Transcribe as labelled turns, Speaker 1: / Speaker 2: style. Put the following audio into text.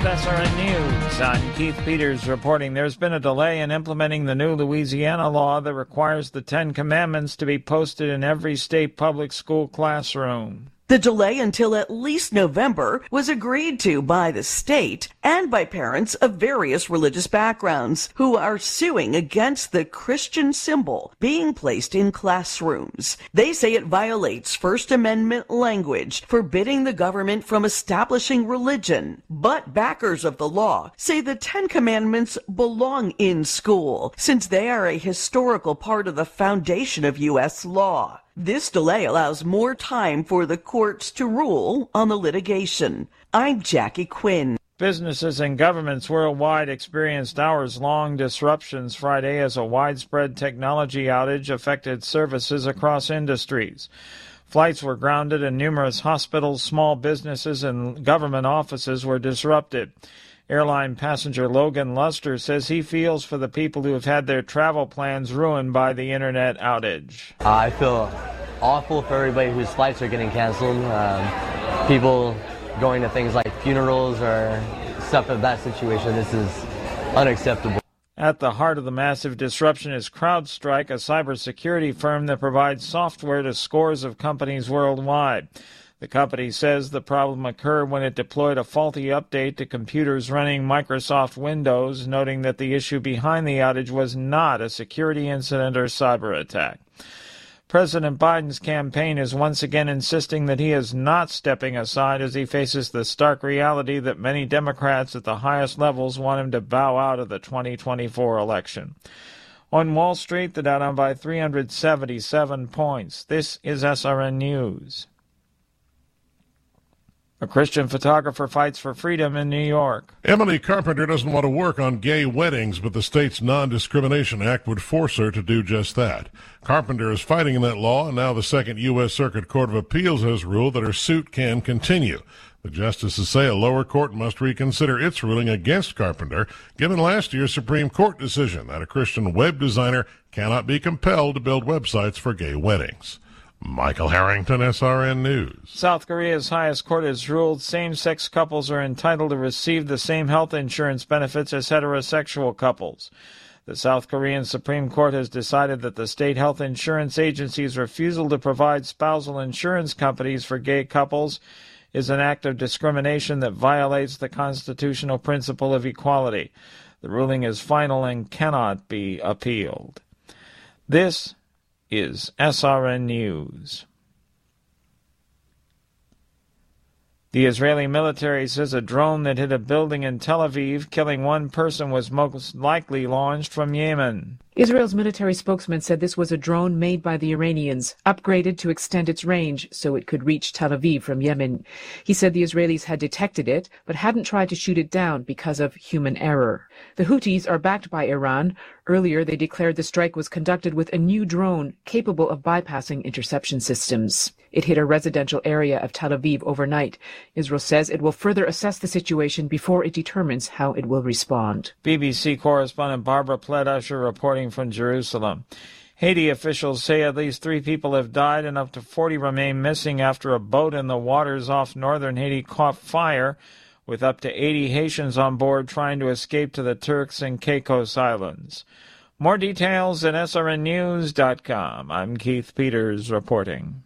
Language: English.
Speaker 1: with SRN News. I'm Keith Peters reporting there's been a delay in implementing the new Louisiana law that requires the Ten Commandments to be posted in every state public school classroom.
Speaker 2: The delay until at least November was agreed to by the state and by parents of various religious backgrounds who are suing against the Christian symbol being placed in classrooms. They say it violates First Amendment language forbidding the government from establishing religion. But backers of the law say the Ten Commandments belong in school since they are a historical part of the foundation of U.S. law. This delay allows more time for the courts to rule on the litigation. I'm Jackie Quinn.
Speaker 1: Businesses and governments worldwide experienced hours-long disruptions Friday as a widespread technology outage affected services across industries. Flights were grounded and numerous hospitals, small businesses, and government offices were disrupted. Airline passenger Logan Luster says he feels for the people who have had their travel plans ruined by the internet outage.
Speaker 3: I feel awful for everybody whose flights are getting canceled. People going to things like funerals or stuff of that situation. This is unacceptable.
Speaker 1: At the heart of the massive disruption is CrowdStrike, a cybersecurity firm that provides software to scores of companies worldwide. The company says the problem occurred when it deployed a faulty update to computers running Microsoft Windows, noting that the issue behind the outage was not a security incident or cyber attack. President Biden's campaign is once again insisting that he is not stepping aside as he faces the stark reality that many Democrats at the highest levels want him to bow out of the 2024 election. On Wall Street, the Dow down by 377 points. This is SRN News. A Christian photographer fights for freedom in New York.
Speaker 4: Emily Carpenter doesn't want to work on gay weddings, but the state's Non-Discrimination Act would force her to do just that. Carpenter is fighting that law, and now the Second U.S. Circuit Court of Appeals has ruled that her suit can continue. The justices say a lower court must reconsider its ruling against Carpenter, given last year's Supreme Court decision that a Christian web designer cannot be compelled to build websites for gay weddings. Michael Harrington, SRN News.
Speaker 1: South Korea's highest court has ruled same-sex couples are entitled to receive the same health insurance benefits as heterosexual couples. The South Korean Supreme Court has decided that the state health insurance agency's refusal to provide spousal insurance companies for gay couples is an act of discrimination that violates the constitutional principle of equality. The ruling is final and cannot be appealed. This is SRN News. The Israeli military says a drone that hit a building in Tel Aviv, killing one person, was most likely launched from Yemen.
Speaker 5: Israel's military spokesman said this was a drone made by the Iranians, upgraded to extend its range so it could reach Tel Aviv from Yemen. He said the Israelis had detected it, but hadn't tried to shoot it down because of human error. The Houthis are backed by Iran. Earlier, they declared the strike was conducted with a new drone capable of bypassing interception systems. It hit a residential area of Tel Aviv overnight. Israel says it will further assess the situation before it determines how it will respond.
Speaker 1: BBC correspondent Barbara Pledusher reporting from Jerusalem. Haiti officials say at least 3 people have died and up to 40 remain missing after a boat in the waters off northern Haiti caught fire, with up to 80 Haitians on board trying to escape to the Turks and Caicos Islands. More details at srnnews.com. I'm Keith Peters reporting.